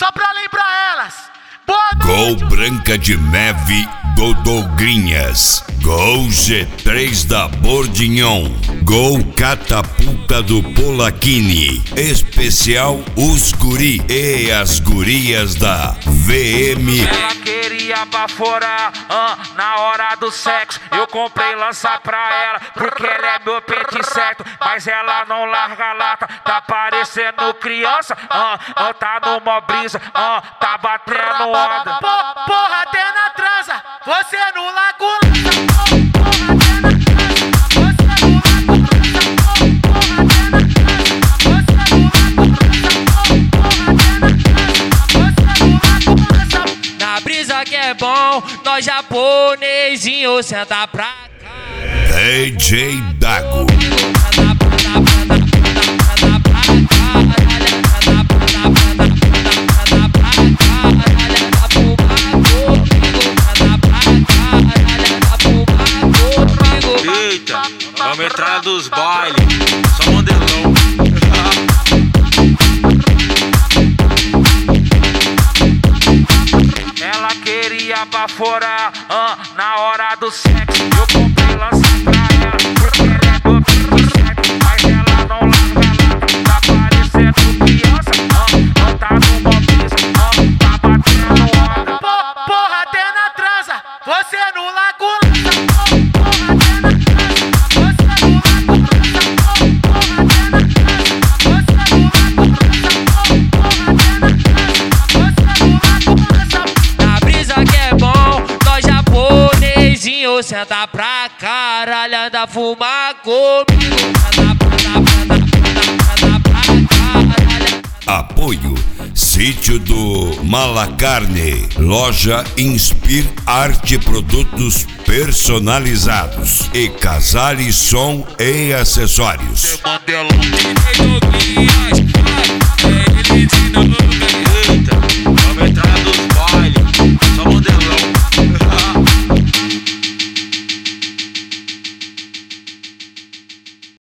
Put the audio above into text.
só pra lembrar elas. Boa Gol noite. Branca de Neve do Dougrinhas. Gol G3 da Bordignon. Gol Catapulta do Polachini. Especial os guri e as gurias da VM. Ela queria baforar, na hora do sexo. Eu comprei lança pra ela, porque ela é meu pente certo. Mas ela não larga a lata, tá parecendo criança. Tá numa brisa, tá batendo onda. Porra, até na transa, você no lago Na brisa que é bom, nós japonesinho senta pra cá. DJ Dago. Eita, vamos entrar dos bailes, só modelão. Ela queria baforar, na hora do sexo. Eu comprei lança pra ela, porque ela é meu pente certo. Mas ela não larga a lata, tá parecendo criança. Tá numa brisa, tá batendo onda. Porra, até na transa, você no lago Na brisa que é bom, nós japonesinho senta pra caralho, anda fumar comigo. Apoio Sítio do Malacarne. Loja Inspir Arte, produtos personalizados e Casale Som e Acessórios. Mandelão.